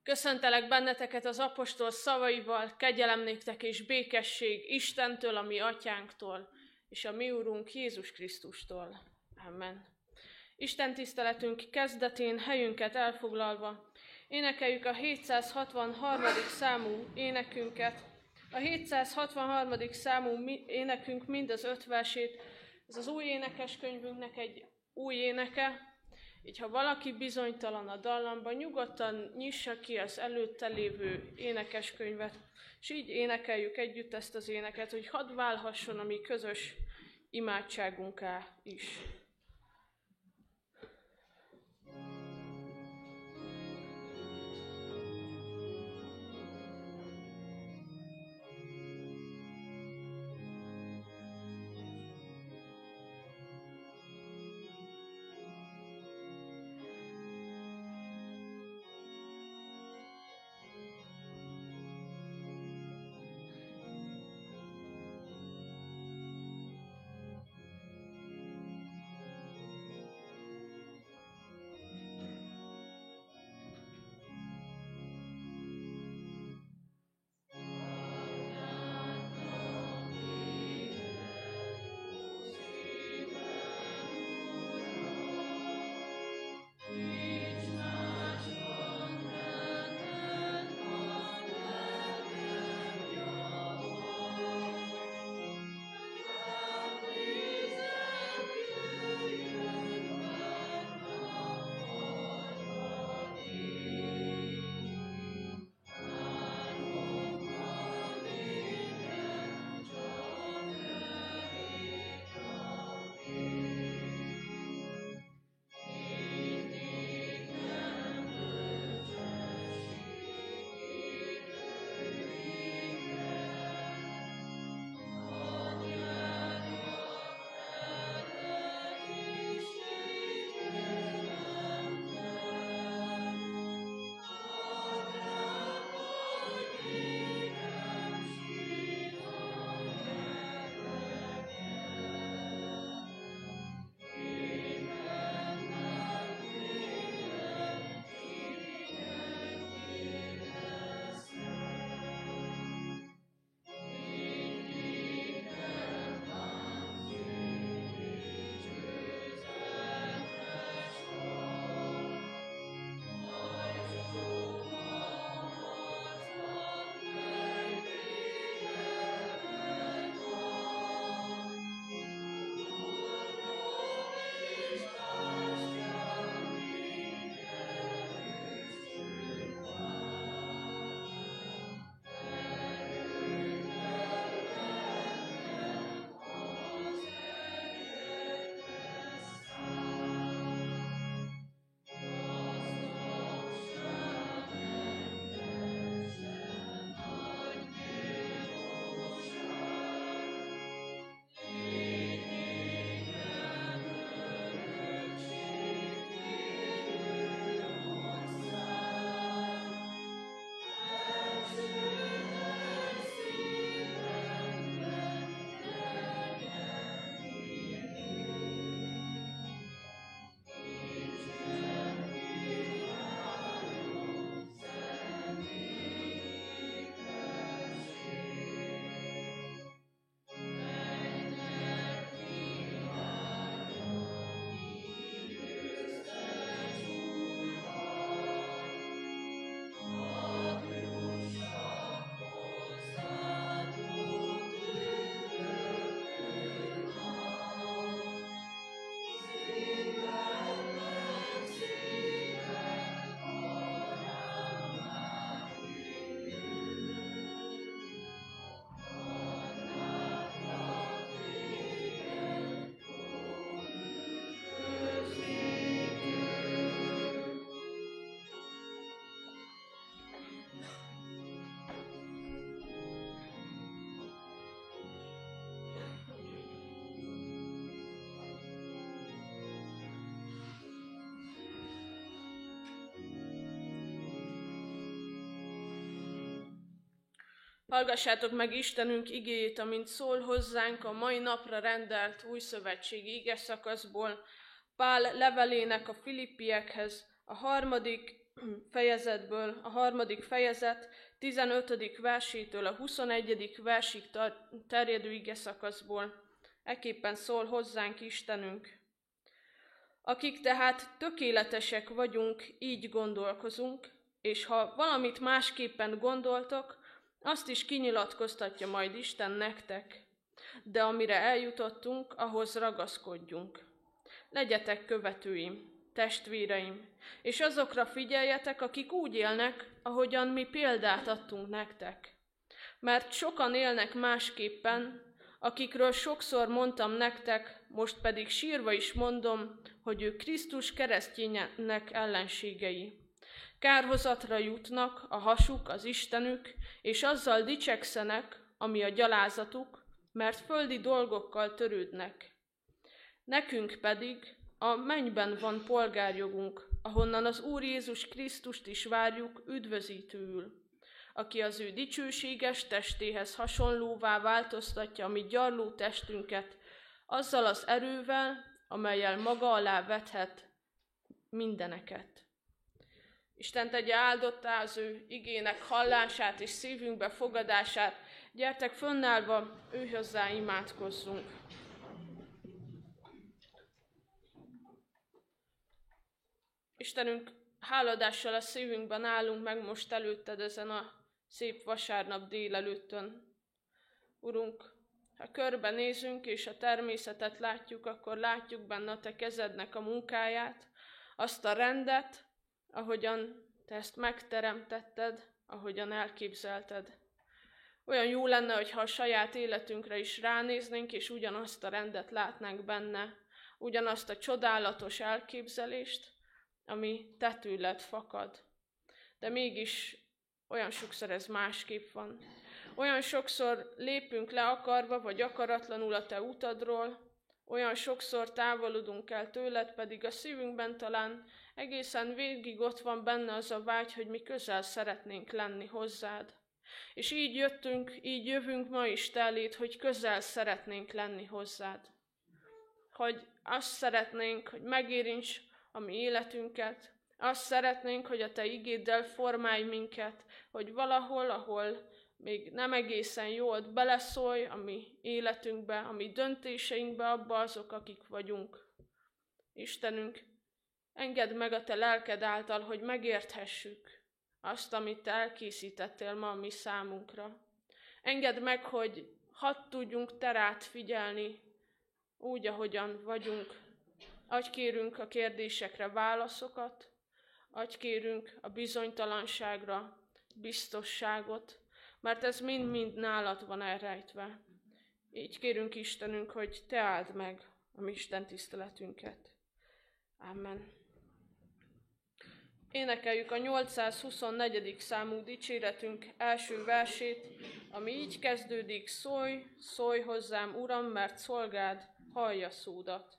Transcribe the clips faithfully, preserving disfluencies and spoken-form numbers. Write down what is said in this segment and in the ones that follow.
Köszöntelek benneteket az apostol szavaival, kegyelem néktek és békesség Istentől, a mi atyánktól, és a mi Urunk Jézus Krisztustól. Amen. Isten tiszteletünk kezdetén helyünket elfoglalva énekeljük a hétszázhatvanharmadik számú énekünket. A hétszázhatvanharmadik számú énekünk mind az öt versét, ez az új énekeskönyvünknek egy új éneke. Így ha valaki bizonytalan a dallamban, nyugodtan nyissa ki az előtte lévő énekeskönyvet, és így énekeljük együtt ezt az éneket, hogy hadd válhasson a mi közös imádságunká is. Hallgassátok meg Istenünk igéjét, amint szól hozzánk a mai napra rendelt újszövetségi igeszakaszból, Pál levelének a filippiekhez, a harmadik fejezetből, a harmadik fejezet tizenötödik versétől a huszonegyedik versig terjedő igeszakaszból. Ekképpen szól hozzánk Istenünk. Akik tehát tökéletesek vagyunk, így gondolkozunk, és ha valamit másképpen gondoltok, azt is kinyilatkoztatja majd Isten nektek. De amire eljutottunk, ahhoz ragaszkodjunk. Legyetek követőim, testvéreim, és azokra figyeljetek, akik úgy élnek, ahogyan mi példát adtunk nektek. Mert sokan élnek másképpen, akikről sokszor mondtam nektek, most pedig sírva is mondom, hogy ők Krisztus keresztjének ellenségei. Kárhozatra jutnak, a hasuk az Istenük, és azzal dicsekszenek, ami a gyalázatuk, mert földi dolgokkal törődnek. Nekünk pedig a mennyben van polgárjogunk, ahonnan az Úr Jézus Krisztust is várjuk üdvözítőül, aki az ő dicsőséges testéhez hasonlóvá változtatja a mi gyarló testünket, azzal az erővel, amellyel maga alá vethet mindeneket. Isten tegye áldottá az ő igének hallását és szívünkbe fogadását. Gyertek fönnállva, ő hozzá imádkozzunk. Istenünk, háladással a szívünkben állunk meg most előtted ezen a szép vasárnap délelőttön. Urunk, ha körbenézünk és a természetet látjuk, akkor látjuk benne a te kezednek a munkáját, azt a rendet, ahogyan te ezt megteremtetted, ahogyan elképzelted. Olyan jó lenne, hogyha a saját életünkre is ránéznénk, és ugyanazt a rendet látnánk benne, ugyanazt a csodálatos elképzelést, ami te tőled fakad. De mégis olyan sokszor ez másképp van. Olyan sokszor lépünk le akarva vagy akaratlanul a te utadról, olyan sokszor távolodunk el tőled, pedig a szívünkben talán egészen végig ott van benne az a vágy, hogy mi közel szeretnénk lenni hozzád. És így jöttünk, így jövünk ma is te eléd, hogy közel szeretnénk lenni hozzád. Hogy azt szeretnénk, hogy megérints a mi életünket, azt szeretnénk, hogy a te igéddel formálj minket, hogy valahol, ahol még nem egészen jó, ott beleszólj a mi életünkbe, a mi döntéseinkbe, abba azok, akik vagyunk. Istenünk, engedd meg a te lelked által, hogy megérthessük azt, amit te elkészítettél ma a mi számunkra. Engedd meg, hogy hadd tudjunk te rád figyelni, úgy, ahogyan vagyunk. Adj kérünk a kérdésekre válaszokat, adj kérünk a bizonytalanságra biztosságot, mert ez mind-mind nálad van elrejtve. Így kérünk Istenünk, hogy te áld meg a mi Isten tiszteletünket. Amen. Énekeljük a nyolcszázhuszonnegyedik számú dicséretünk első versét, ami így kezdődik: szólj, szólj hozzám, Uram, mert szolgád hallja szódat.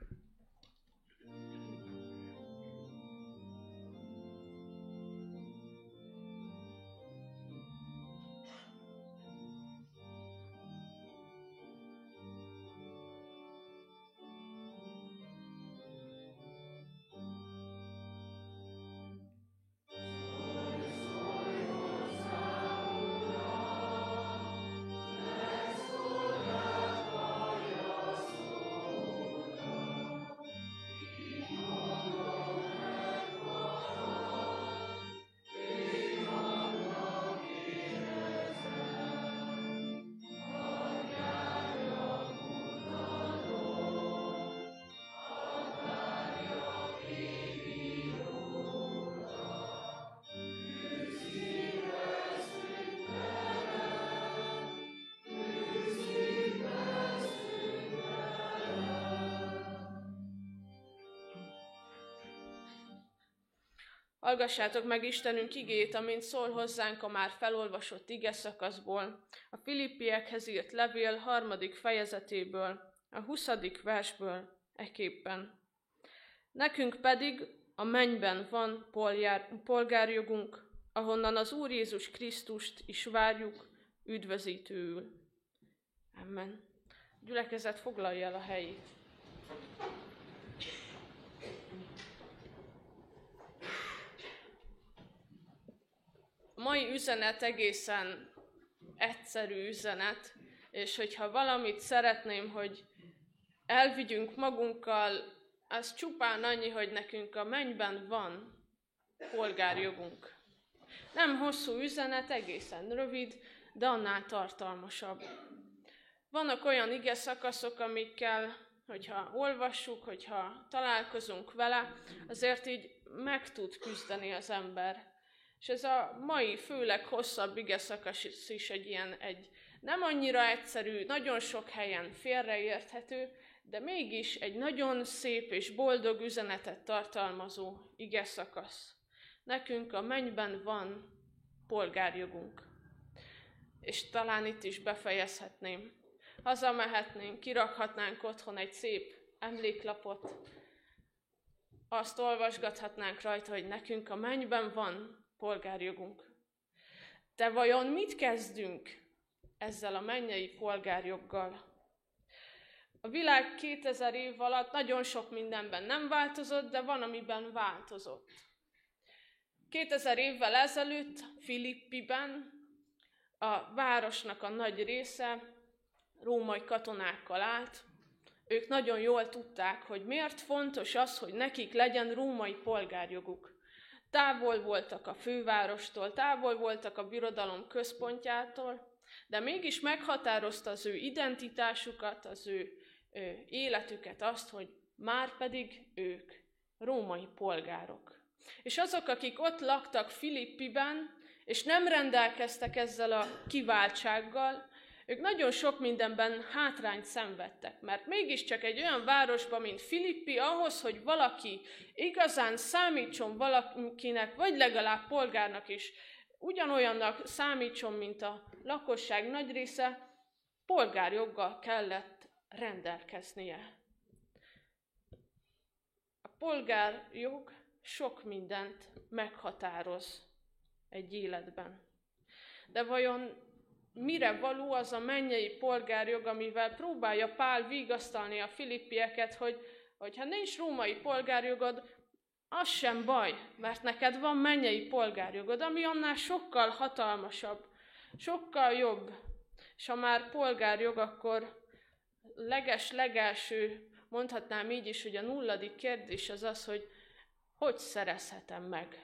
Hallgassátok meg Istenünk igét, amint szól hozzánk a már felolvasott igeszakaszból, a Filippiekhez írt levél harmadik fejezetéből, a huszadik versből ekképpen. Nekünk pedig a mennyben van poljár, polgárjogunk, ahonnan az Úr Jézus Krisztust is várjuk üdvözítőül. Amen. A gyülekezet foglalja el a helyét. mai üzenet egészen egyszerű üzenet, és hogyha valamit szeretném, hogy elvigyünk magunkkal, az csupán annyi, hogy nekünk a mennyben van polgárjogunk. Nem hosszú üzenet, egészen rövid, de annál tartalmasabb. Vannak olyan ige szakaszok, amikkel, hogyha olvassuk, hogyha találkozunk vele, azért így meg tud küzdeni az ember. És ez a mai, főleg hosszabb ige szakasz is egy ilyen, egy nem annyira egyszerű, nagyon sok helyen félreérthető, de mégis egy nagyon szép és boldog üzenetet tartalmazó ige szakasz. Nekünk a mennyben van polgárjogunk. És talán itt is befejezhetném. Hazamehetnénk, kirakhatnánk otthon egy szép emléklapot, azt olvasgathatnánk rajta, hogy nekünk a mennyben van polgárjogunk. De vajon mit kezdünk ezzel a mennyei polgárjoggal? A világ kétezer év alatt nagyon sok mindenben nem változott, de van, amiben változott. kétezer évvel ezelőtt Filippiben a városnak a nagy része római katonákkal állt. Ők nagyon jól tudták, hogy miért fontos az, hogy nekik legyen római polgárjoguk. Távol voltak a fővárostól, távol voltak a birodalom központjától, de mégis meghatározta az ő identitásukat, az ő, ő életüket azt, hogy már pedig ők római polgárok. És azok, akik ott laktak Filippiben, és nem rendelkeztek ezzel a kiváltsággal, ők nagyon sok mindenben hátrányt szenvedtek, mert mégiscsak egy olyan városban, mint Filippi, ahhoz, hogy valaki igazán számítson valakinek, vagy legalább polgárnak is, ugyanolyannak számítson, mint a lakosság nagy része, polgárjoggal kellett rendelkeznie. A polgárjog sok mindent meghatároz egy életben. De vajon mire való az a mennyei polgárjog, amivel próbálja Pál vigasztalni a filippieket, hogy hogyha nincs római polgárjogod, az sem baj, mert neked van mennyei polgárjogod, ami annál sokkal hatalmasabb, sokkal jobb. És ha már polgárjog, akkor leges-legelső, mondhatnám így is, hogy a nulladik kérdés az az, hogy hogy szerezhetem meg.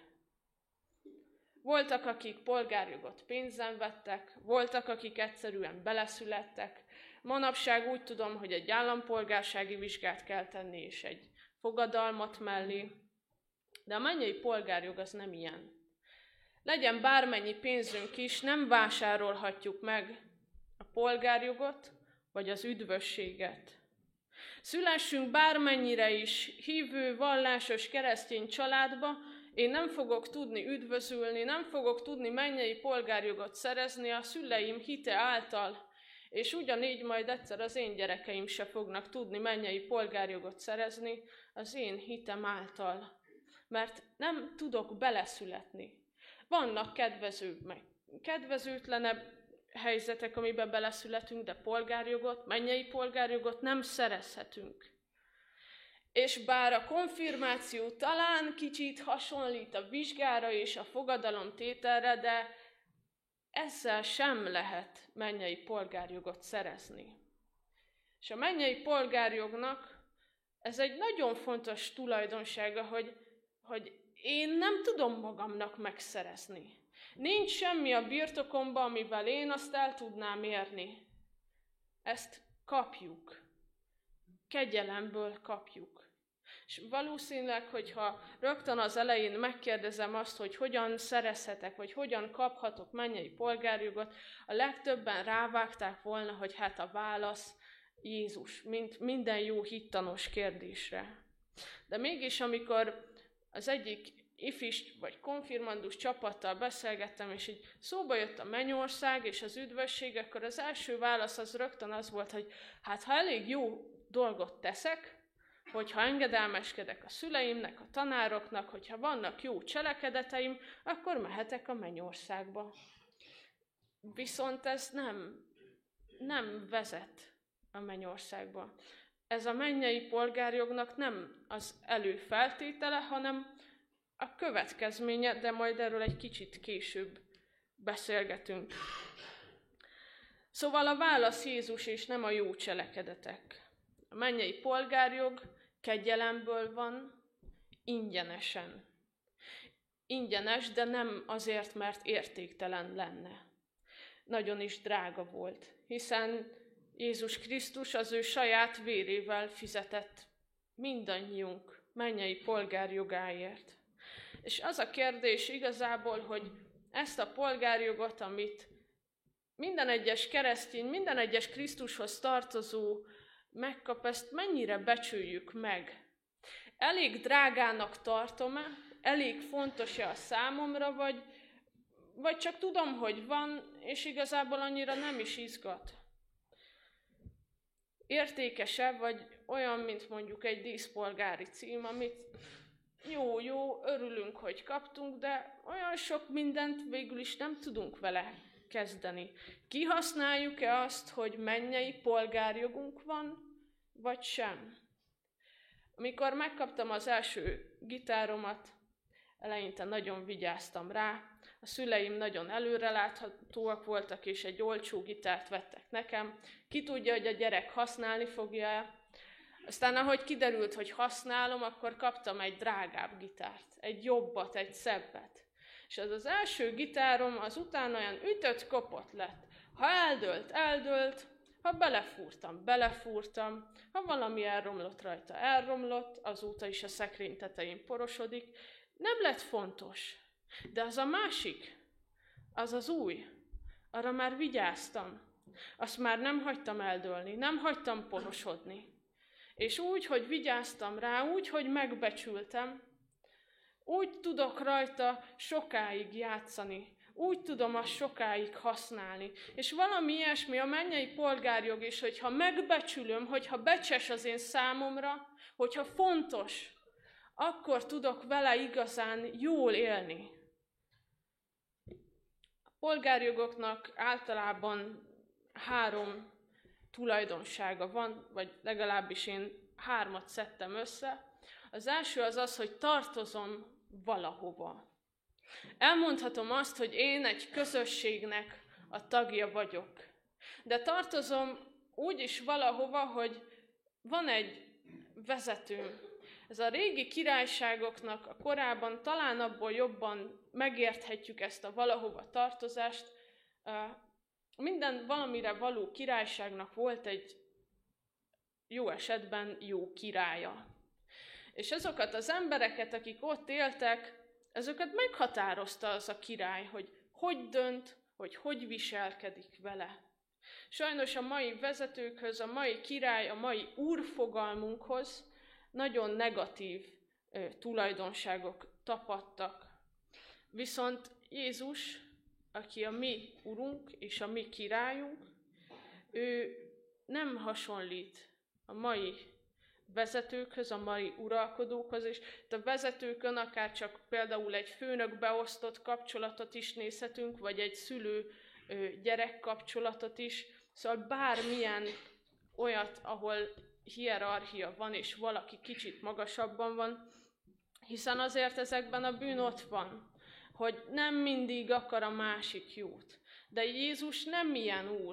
Voltak, akik polgárjogot pénzen vettek, voltak, akik egyszerűen beleszülettek. Manapság úgy tudom, hogy egy állampolgársági vizsgát kell tenni, és egy fogadalmat mellé. De a mennyei polgárjog az nem ilyen. Legyen bármennyi pénzünk is, nem vásárolhatjuk meg a polgárjogot, vagy az üdvösséget. Szülessünk bármennyire is hívő, vallásos, keresztény családba, én nem fogok tudni üdvözülni, nem fogok tudni mennyei polgárjogot szerezni a szüleim hite által, és ugyanígy majd egyszer az én gyerekeim se fognak tudni mennyei polgárjogot szerezni az én hitem által, mert nem tudok beleszületni. Vannak kedvező, meg kedvezőtlenebb helyzetek, amiben beleszületünk, de polgárjogot, mennyei polgárjogot nem szerezhetünk. És bár a konfirmáció talán kicsit hasonlít a vizsgára és a fogadalomtételre, de ezzel sem lehet mennyei polgárjogot szerezni. És a mennyei polgárjognak ez egy nagyon fontos tulajdonsága, hogy, hogy én nem tudom magamnak megszerezni. Nincs semmi a birtokomban, amivel én azt el tudnám érni. Ezt kapjuk. Kegyelemből kapjuk. És valószínűleg, hogyha rögtön az elején megkérdezem azt, hogy hogyan szerezhetek, vagy hogyan kaphatok mennyei polgárjogot, a legtöbben rávágták volna, hogy hát a válasz Jézus, mint minden jó hittanos kérdésre. De mégis, amikor az egyik ifis vagy konfirmandus csapattal beszélgettem, és így szóba jött a mennyország és az üdvösség, akkor az első válasz az rögtön az volt, hogy hát ha elég jó dolgot teszek, hogyha engedelmeskedek a szüleimnek, a tanároknak, hogyha vannak jó cselekedeteim, akkor mehetek a mennyországba. Viszont ez nem, nem vezet a mennyországba. Ez a mennyei polgárjognak nem az előfeltétele, hanem a következménye, de majd erről egy kicsit később beszélgetünk. Szóval a válasz Jézus és nem a jó cselekedetek. A mennyei polgárjog kegyelemből van, ingyenesen. Ingyenes, de nem azért, mert értéktelen lenne. Nagyon is drága volt, hiszen Jézus Krisztus az ő saját vérével fizetett mindannyiunk mennyei polgárjogáért. És az a kérdés igazából, hogy ezt a polgárjogot, amit minden egyes keresztény, minden egyes Krisztushoz tartozó megkap, ezt mennyire becsüljük meg? Elég drágának tartom-e? Elég fontos-e a számomra, vagy, vagy csak tudom, hogy van, és igazából annyira nem is izgat? Értékesebb, vagy olyan, mint mondjuk egy díszpolgári cím, amit jó, jó, örülünk, hogy kaptunk, de olyan sok mindent végül is nem tudunk vele kezdeni. Kihasználjuk-e azt, hogy mennyei polgárjogunk van, vagy sem? Amikor megkaptam az első gitáromat, eleinte nagyon vigyáztam rá. A szüleim nagyon előreláthatóak voltak, és egy olcsó gitárt vettek nekem. Ki tudja, hogy a gyerek használni fogja. Aztán, ahogy kiderült, hogy használom, akkor kaptam egy drágább gitárt, egy jobbat, egy szebbet. És az az első gitárom az utána olyan ütött, kopott lett. Ha eldőlt, eldőlt, ha belefúrtam, belefúrtam, ha valami elromlott rajta, elromlott, azóta is a szekrény tetején porosodik. Nem lett fontos, de az a másik, az az új, arra már vigyáztam. Azt már nem hagytam eldőlni, nem hagytam porosodni. És úgy, hogy vigyáztam rá, úgy, hogy megbecsültem, úgy tudok rajta sokáig játszani, úgy tudom azt sokáig használni. És valami ilyesmi a mennyei polgárjog is, hogyha megbecsülöm, hogyha becses az én számomra, hogyha fontos, akkor tudok vele igazán jól élni. A polgárjogoknak általában három tulajdonsága van, vagy legalábbis én hármat szedtem össze. Az első az az, hogy tartozom valahova. Elmondhatom azt, hogy én egy közösségnek a tagja vagyok. De tartozom úgy is valahova, hogy van egy vezetőm. Ez a régi királyságoknak a korában talán abból jobban megérthetjük ezt a valahova tartozást. Minden valamire való királyságnak volt egy jó esetben jó királya. És azokat az embereket, akik ott éltek, ezeket meghatározta az a király, hogy hogy dönt, hogy hogy viselkedik vele. Sajnos a mai vezetőkhöz, a mai király, a mai úr fogalmunkhoz nagyon negatív ö, tulajdonságok tapadtak. Viszont Jézus, aki a mi urunk és a mi királyunk, ő nem hasonlít a mai vezetőkhöz, a mai uralkodókhoz, és a vezetőkön akár csak például egy főnök-beosztott kapcsolatot is nézhetünk, vagy egy szülő-gyerek kapcsolatot is, szóval bármilyen olyat, ahol hierarchia van, és valaki kicsit magasabban van, hiszen azért ezekben a bűn ott van, hogy nem mindig akar a másik jót. De Jézus nem ilyen úr.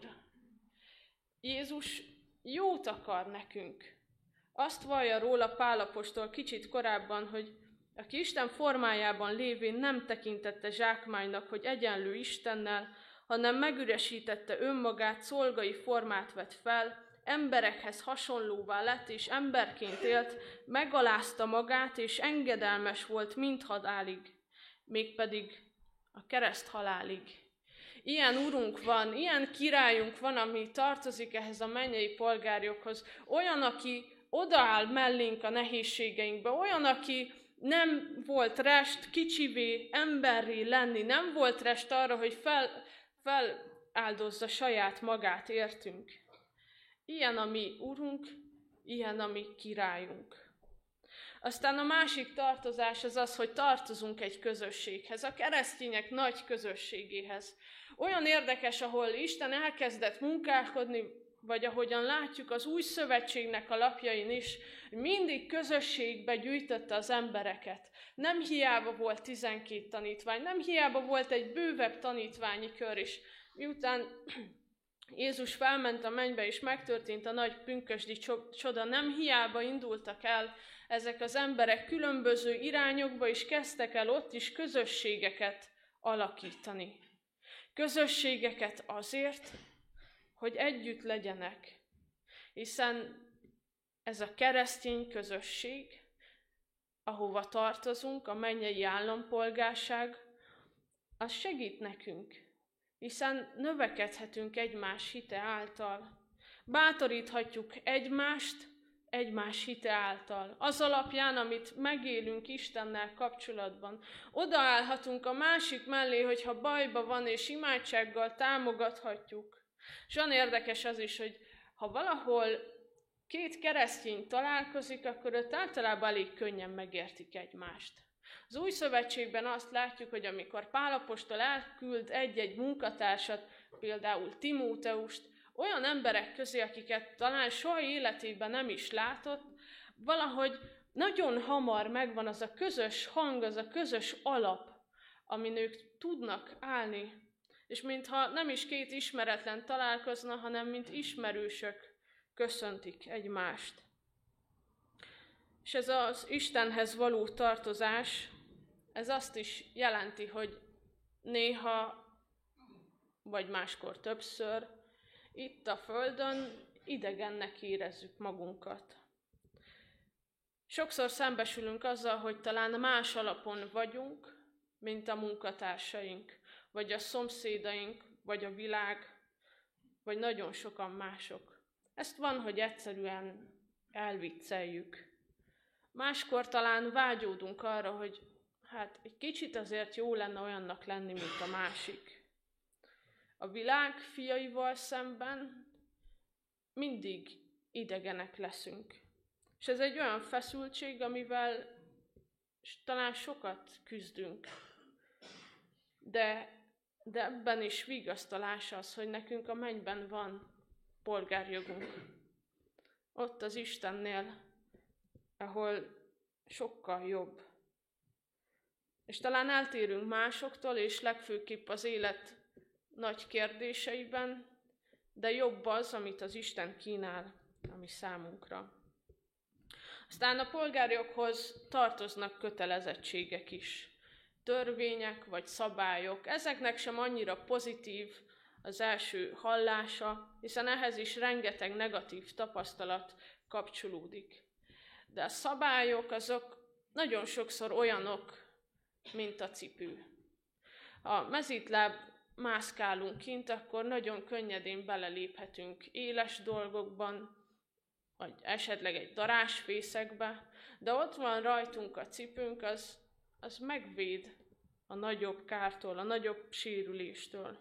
Jézus jót akar nekünk. Azt vallja róla Pál apostol kicsit korábban, hogy aki Isten formájában lévén nem tekintette zsákmánynak, hogy egyenlő Istennel, hanem megüresítette önmagát, szolgai formát vett fel, emberekhez hasonlóvá lett, és emberként élt, megalázta magát, és engedelmes volt mindhalálig, mégpedig a kereszt halálig. Ilyen urunk van, ilyen királyunk van, ami tartozik ehhez a mennyei polgárjoghoz. Olyan, aki odaáll mellénk a nehézségeinkbe, olyan, aki nem volt rest kicsivé, emberré lenni, nem volt rest arra, hogy fel, feláldozza saját magát értünk. Ilyen a mi urunk, ilyen a mi királyunk. Aztán a másik tartozás az az, hogy tartozunk egy közösséghez, a keresztények nagy közösségéhez. Olyan érdekes, ahol Isten elkezdett munkálkodni vagy ahogyan látjuk az új szövetségnek a lapjain is, mindig közösségbe gyűjtötte az embereket. Nem hiába volt tizenkét tanítvány, nem hiába volt egy bővebb tanítványi kör is. Miután Jézus felment a mennybe, és megtörtént a nagy pünkösdi csoda, nem hiába indultak el ezek az emberek különböző irányokba, és kezdtek el ott is közösségeket alakítani. Közösségeket azért, hogy együtt legyenek, hiszen ez a keresztény közösség, ahova tartozunk, a mennyei állampolgárság, az segít nekünk, hiszen növekedhetünk egymás hite által. Bátoríthatjuk egymást egymás hite által. Az alapján, amit megélünk Istennel kapcsolatban. Odaállhatunk a másik mellé, hogyha bajba van, és imádsággal támogathatjuk. És olyan érdekes az is, hogy ha valahol két keresztény találkozik, akkor ott általában elég könnyen megértik egymást. Az új szövetségben azt látjuk, hogy amikor Pál apostol elküld egy-egy munkatársat, például Timóteust, olyan emberek közé, akiket talán soha életében nem is látott, valahogy nagyon hamar megvan az a közös hang, az a közös alap, amin ők tudnak állni. És mintha nem is két ismeretlen találkozna, hanem mint ismerősök köszöntik egymást. És ez az Istenhez való tartozás, ez azt is jelenti, hogy néha, vagy máskor többször, itt a Földön idegennek érezzük magunkat. Sokszor szembesülünk azzal, hogy talán más alapon vagyunk, mint a munkatársaink, vagy a szomszédaink, vagy a világ, vagy nagyon sokan mások. Ezt van, hogy egyszerűen elvicceljük. Máskor talán vágyódunk arra, hogy hát egy kicsit azért jó lenne olyannak lenni, mint a másik. A világ fiaival szemben mindig idegenek leszünk. És ez egy olyan feszültség, amivel talán sokat küzdünk. De, de ebben is vigasztalás az, hogy nekünk a mennyben van polgárjogunk. Ott az Istennél, ahol sokkal jobb. És talán eltérünk másoktól, és legfőképp az élet nagy kérdéseiben, de jobb az, amit az Isten kínál a mi számunkra. Aztán a polgárjoghoz tartoznak kötelezettségek is. Törvények vagy szabályok. Ezeknek sem annyira pozitív az első hallása, hiszen ehhez is rengeteg negatív tapasztalat kapcsolódik. De a szabályok azok nagyon sokszor olyanok, mint a cipő. Ha mezítláb mászkálunk kint, akkor nagyon könnyedén beleléphetünk éles dolgokban, vagy esetleg egy darásfészekbe, de ott van rajtunk a cipőnk, az, az megvéd a nagyobb kártól, a nagyobb sérüléstől.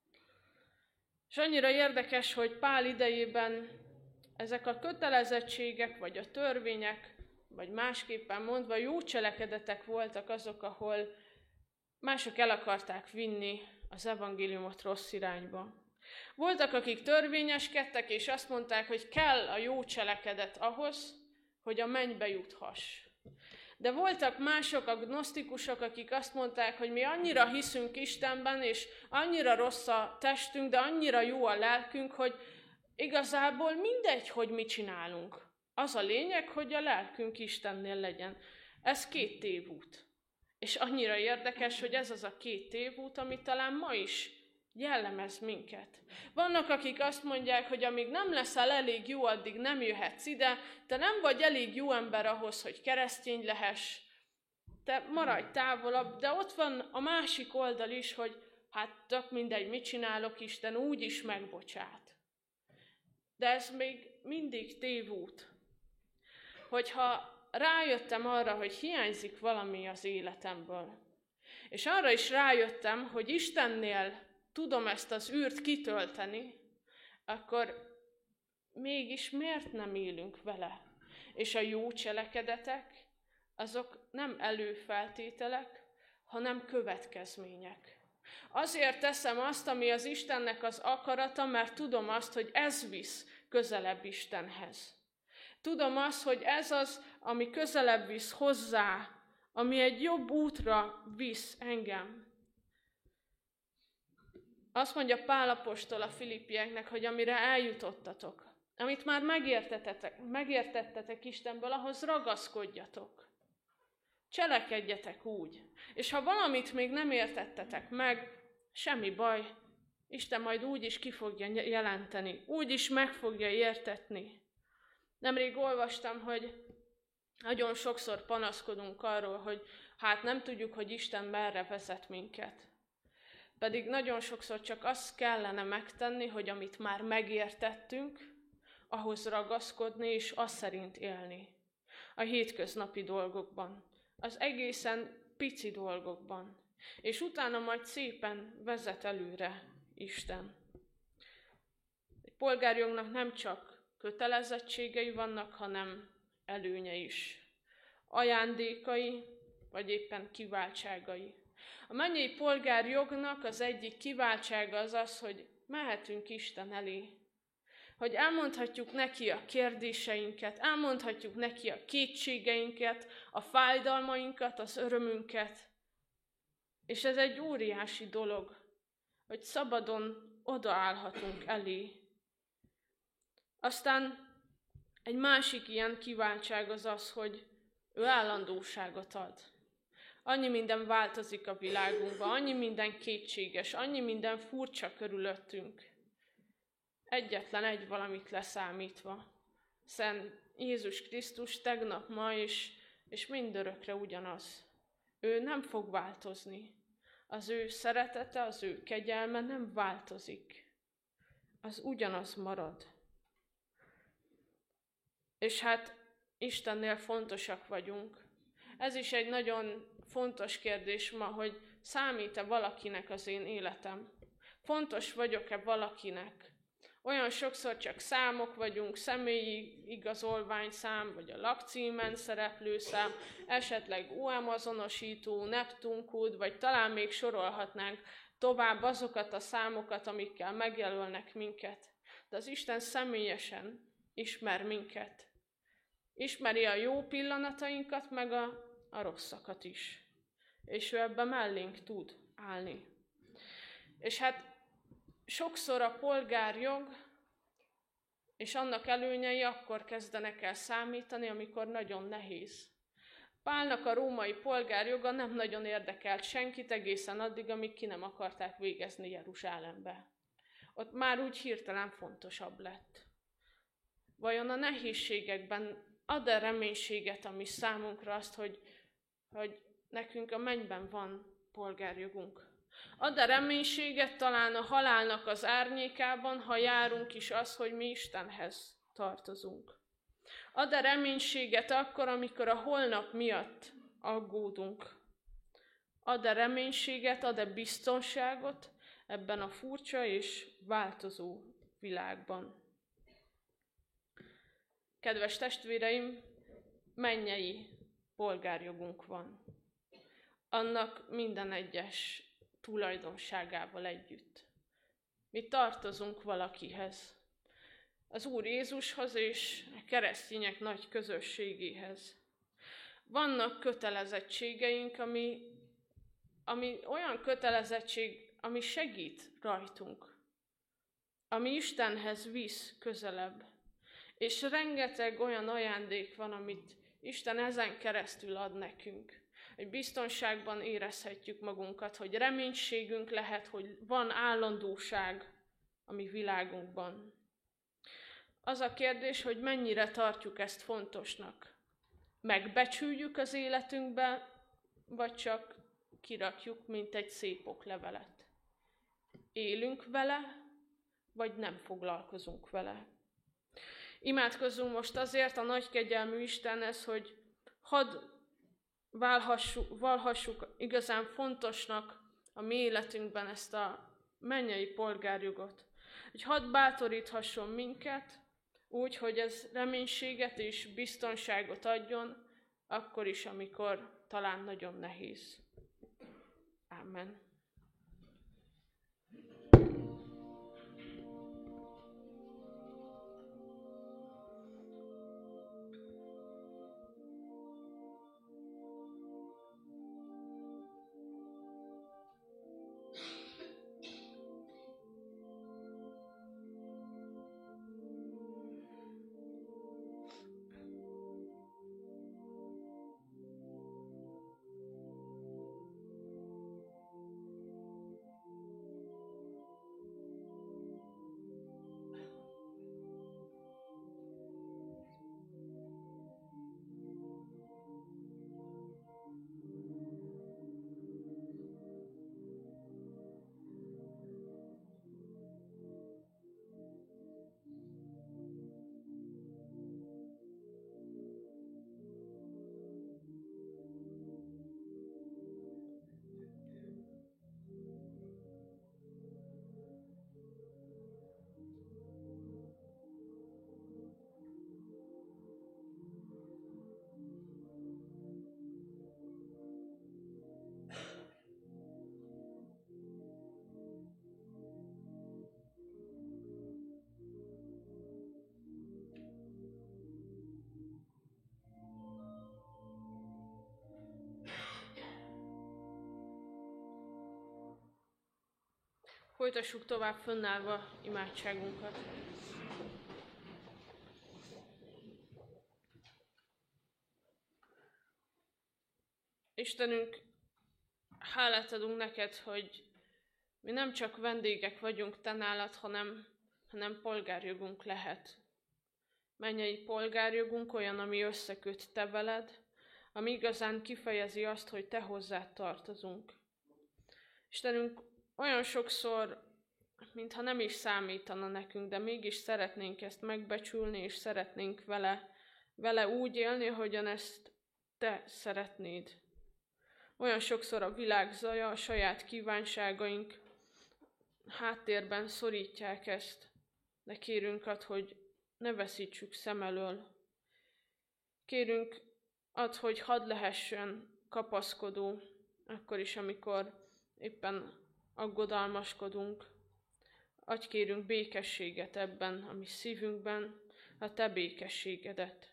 És annyira érdekes, hogy Pál idejében ezek a kötelezettségek, vagy a törvények, vagy másképpen mondva jó cselekedetek voltak azok, ahol mások el akarták vinni az evangéliumot rossz irányba. Voltak, akik törvényeskedtek, és azt mondták, hogy kell a jó cselekedet ahhoz, hogy a mennybe juthass. De voltak mások, a gnosztikusok, akik azt mondták, hogy mi annyira hiszünk Istenben, és annyira rossz a testünk, de annyira jó a lelkünk, hogy igazából mindegy, hogy mit csinálunk. Az a lényeg, hogy a lelkünk Istennél legyen. Ez két tévút. És annyira érdekes, hogy ez az a két tévút, ami talán ma is jellemez minket. Vannak, akik azt mondják, hogy amíg nem leszel elég jó, addig nem jöhetsz ide, te nem vagy elég jó ember ahhoz, hogy keresztény lehess, te maradj távolabb, de ott van a másik oldal is, hogy hát tök mindegy, mit csinálok, Isten úgy is megbocsát. De ez még mindig tévút. Hogyha rájöttem arra, hogy hiányzik valami az életemből, és arra is rájöttem, hogy Istennél tudom ezt az űrt kitölteni, akkor mégis miért nem élünk vele? És a jó cselekedetek, azok nem előfeltételek, hanem következmények. Azért teszem azt, ami az Istennek az akarata, mert tudom azt, hogy ez visz közelebb Istenhez. Tudom azt, hogy ez az, ami közelebb visz hozzá, ami egy jobb útra visz engem. Azt mondja Pál apostol a Filippieknek, hogy amire eljutottatok, amit már megértettetek, megértettetek Istenből, ahhoz ragaszkodjatok. Cselekedjetek úgy. És ha valamit még nem értettetek meg, semmi baj, Isten majd úgy is ki fogja jelenteni, úgy is meg fogja értetni. Nemrég olvastam, hogy nagyon sokszor panaszkodunk arról, hogy hát nem tudjuk, hogy Isten merre vezet minket. Pedig nagyon sokszor csak azt kellene megtenni, hogy amit már megértettünk, ahhoz ragaszkodni és azt szerint élni. A hétköznapi dolgokban, az egészen pici dolgokban. És utána majd szépen vezet előre Isten. Egy polgárjognak nem csak kötelezettségei vannak, hanem előnye is. Ajándékai, vagy éppen kiváltságai. A mennyei polgárjognak az egyik kiváltsága az az, hogy mehetünk Isten elé. Hogy elmondhatjuk neki a kérdéseinket, elmondhatjuk neki a kétségeinket, a fájdalmainkat, az örömünket. És ez egy óriási dolog, hogy szabadon odaállhatunk elé. Aztán egy másik ilyen kiváltság az az, hogy ő állandóságot ad. Annyi minden változik a világunkban, annyi minden kétséges, annyi minden furcsa körülöttünk. Egyetlen egy valamit leszámítva. Szent Jézus Krisztus tegnap, ma és, és mindörökre ugyanaz. Ő nem fog változni. Az ő szeretete, az ő kegyelme nem változik. Az ugyanaz marad. És hát Istennél fontosak vagyunk. Ez is egy nagyon fontos kérdés ma, hogy számít-e valakinek az én életem? Fontos vagyok-e valakinek? Olyan sokszor csak számok vagyunk, személyi igazolványszám, vagy a lakcímen szereplő szám, esetleg u em azonosító, Neptun kód, vagy talán még sorolhatnánk tovább azokat a számokat, amikkel megjelölnek minket. De az Isten személyesen ismer minket. Ismeri a jó pillanatainkat, meg a, a rosszakat is. És ő ebben mellénk tud állni. És hát sokszor a polgárjog és annak előnyei akkor kezdenek el számítani, amikor nagyon nehéz. Pálnak a római polgárjoga nem nagyon érdekelt senkit egészen addig, amíg ki nem akarták végezni Jeruzsálembe. Ott már úgy hirtelen fontosabb lett. Vajon a nehézségekben ad-e reménységet, ami számunkra azt, hogy, hogy nekünk a mennyben van polgárjogunk? Ad-e reménységet talán a halálnak az árnyékában, ha járunk is az, hogy mi Istenhez tartozunk? Ad-e reménységet akkor, amikor a holnap miatt aggódunk? Ad-e reménységet, ad-e biztonságot ebben a furcsa és változó világban? Kedves testvéreim, mennyei polgárjogunk van. Annak minden egyes tulajdonságával együtt. Mi tartozunk valakihez. Az Úr Jézushoz és a keresztények nagy közösségéhez. Vannak kötelezettségeink, ami, ami olyan kötelezettség, ami segít rajtunk. Ami Istenhez visz közelebb. És rengeteg olyan ajándék van, amit Isten ezen keresztül ad nekünk. Hogy biztonságban érezhetjük magunkat, hogy reménységünk lehet, hogy van állandóság a mi világunkban. Az a kérdés, hogy mennyire tartjuk ezt fontosnak. Megbecsüljük az életünkbe, vagy csak kirakjuk, mint egy szép oklevelet. Élünk vele, vagy nem foglalkozunk vele. Imádkozzunk most azért a nagykegyelmű Istenhez, hogy hadd válhassuk, valhassuk igazán fontosnak a mi életünkben ezt a mennyei polgárjogot. Hogy hadd bátoríthasson minket úgy, hogy ez reménységet és biztonságot adjon, akkor is, amikor talán nagyon nehéz. Amen. Folytassuk tovább fönnállva imádságunkat. Istenünk, hálát adunk neked, hogy mi nem csak vendégek vagyunk te nálad, hanem, hanem polgárjogunk lehet. Mennyei polgárjogunk olyan, ami összeköt te veled, ami igazán kifejezi azt, hogy te hozzád tartozunk. Istenünk, olyan sokszor, mintha nem is számítana nekünk, de mégis szeretnénk ezt megbecsülni, és szeretnénk vele, vele úgy élni, ahogyan ezt te szeretnéd. Olyan sokszor a világ zaja, a saját kívánságaink háttérben szorítják ezt, de kérünk ad, hogy ne veszítsük szem elől. Kérünk ad, hogy hadd lehessen kapaszkodó, akkor is, amikor éppen aggodalmaskodunk. Adj kérünk békességet ebben, a mi szívünkben, a te békességedet.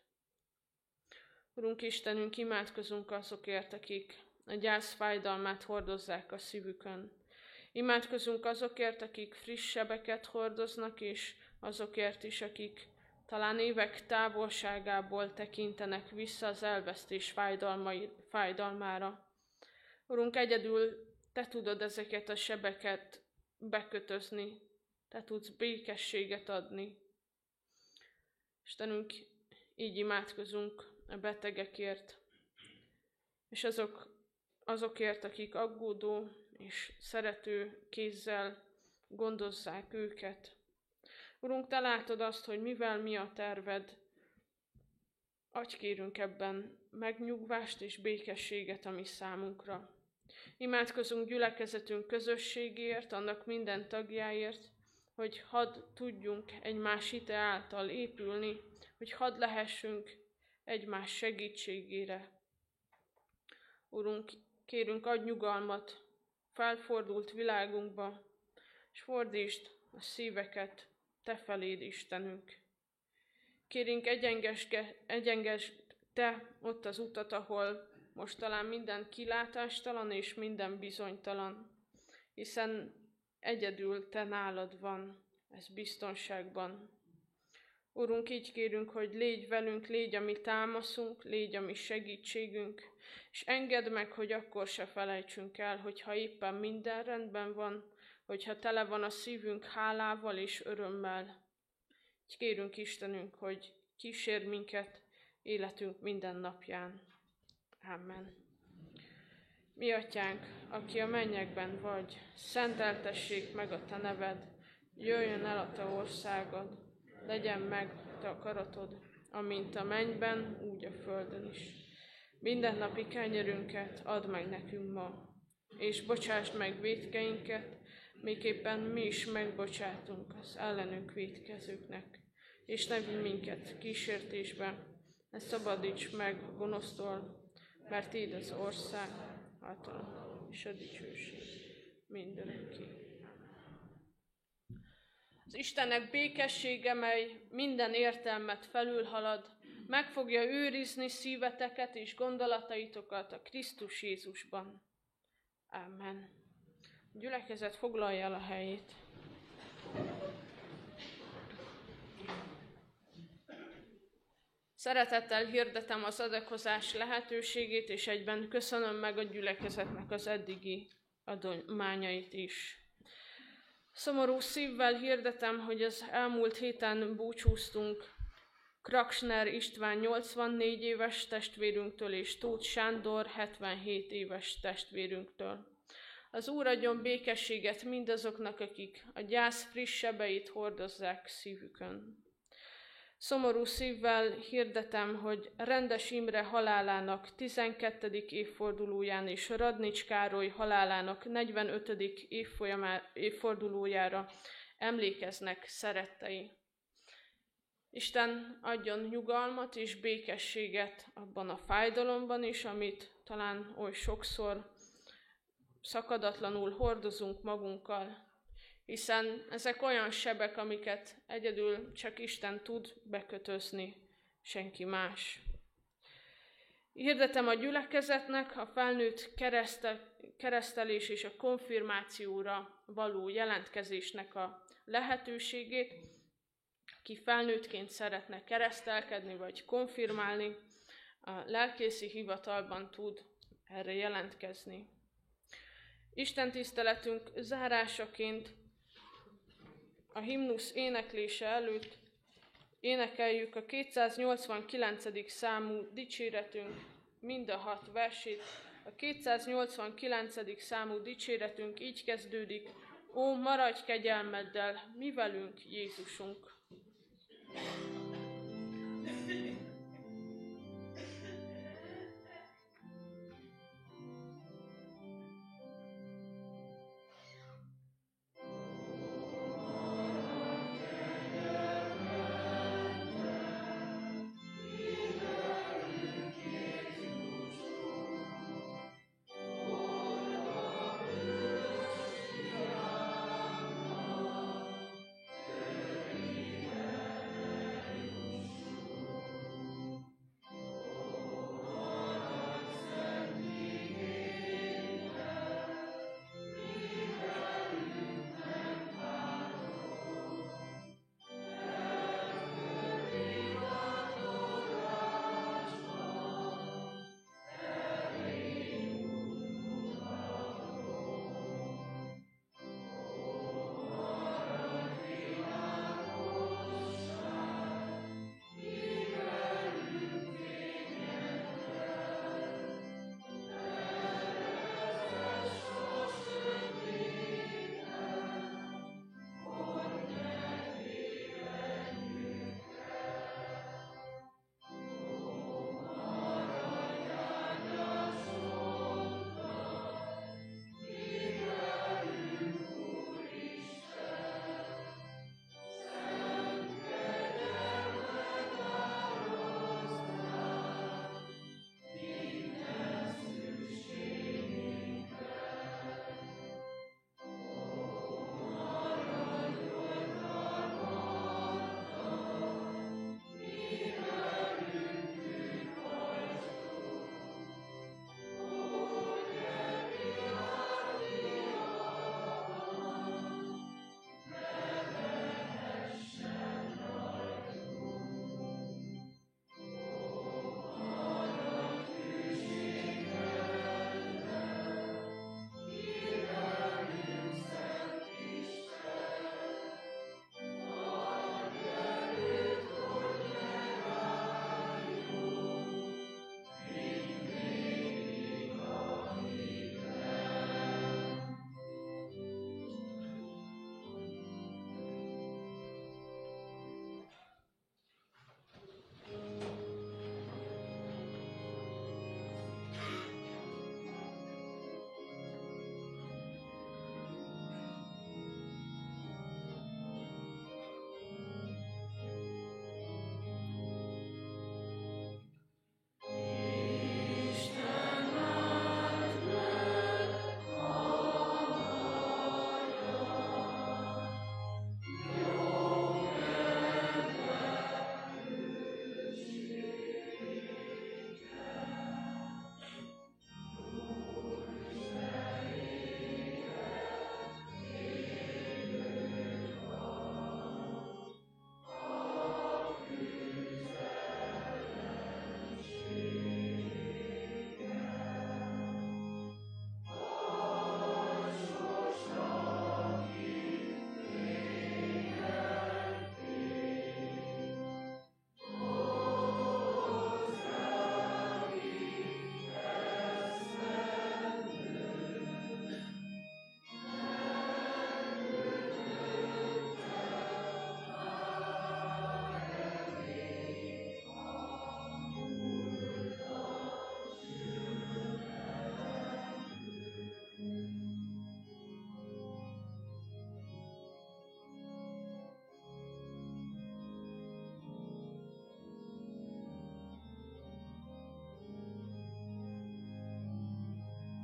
Urunk Istenünk, imádkozunk azokért, akik a gyász fájdalmát hordozzák a szívükön. Imádkozunk azokért, akik friss sebeket hordoznak, és azokért is, akik talán évek távolságából tekintenek vissza az elvesztés fájdalmai, fájdalmára. Urunk, egyedül te tudod ezeket a sebeket bekötözni, te tudsz békességet adni. Istenünk, így imádkozunk a betegekért, és azok, azokért, akik aggódó és szerető kézzel gondozzák őket. Urunk, te látod azt, hogy mivel mi a terved, adj kérünk ebben megnyugvást és békességet a mi számunkra. Imádkozunk gyülekezetünk közösségért, annak minden tagjáért, hogy hadd tudjunk egymás hite által épülni, hogy hadd lehessünk egymás segítségére. Urunk, kérünk, adj nyugalmat felfordult világunkba, és fordítsd a szíveket te feléd, Istenünk. Kérünk, egyengesd te ott az utat, ahol most talán minden kilátástalan és minden bizonytalan, hiszen egyedül te nálad van, ez biztonságban. Urunk, így kérünk, hogy légy velünk, légy a mi támaszunk, légy a mi segítségünk, és engedd meg, hogy akkor se felejtsünk el, hogyha éppen minden rendben van, hogyha tele van a szívünk hálával és örömmel. Így kérünk, Istenünk, hogy kísérj minket életünk minden napján. Amen. Mi Atyánk, aki a mennyekben vagy, szenteltessék meg a te neved, jöjjön el a te országod, legyen meg a te akaratod, amint a mennyben, úgy a földön is. Mindennapi kenyerünket add meg nekünk ma, és bocsásd meg vétkeinket, miképpen mi is megbocsátunk az ellenünk vétkezőknek, és ne vigy minket kísértésbe, ne szabadíts meg a gonosztól, mert Téd az ország, hatalom és a dicsőség mindörökké. Az Istennek békessége, mely minden értelmet felülhalad, meg fogja őrizni szíveteket és gondolataitokat a Krisztus Jézusban. Amen. A gyülekezet foglalja el a helyét. Szeretettel hirdetem az adakozás lehetőségét, és egyben köszönöm meg a gyülekezetnek az eddigi adományait is. Szomorú szívvel hirdetem, hogy az elmúlt héten búcsúztunk Kraksner István nyolcvannégy éves testvérünktől és Tóth Sándor hetvenhét éves testvérünktől. Az Úr adjon békességet mindazoknak, akik a gyász friss sebeit hordozzák szívükön. Szomorú szívvel hirdetem, hogy Rendes Imre halálának tizenkettedik évfordulóján és Radnics Károly halálának negyvenötödik évfordulójára emlékeznek szerettei. Isten adjon nyugalmat és békességet abban a fájdalomban is, amit talán oly sokszor szakadatlanul hordozunk magunkkal, hiszen ezek olyan sebek, amiket egyedül csak Isten tud bekötözni, senki más. Hirdetem a gyülekezetnek a felnőtt kereszte, keresztelés és a konfirmációra való jelentkezésnek a lehetőségét. Aki felnőttként szeretne keresztelkedni vagy konfirmálni, a lelkészi hivatalban tud erre jelentkezni. Isten tiszteletünk zárásaként a himnusz éneklése előtt énekeljük a kétszáznyolcvankilencedik számú dicséretünk mind a hat versét. A kétszáznyolcvankilencedik számú dicséretünk így kezdődik: Ó, maradj kegyelmeddel, mi velünk, Jézusunk!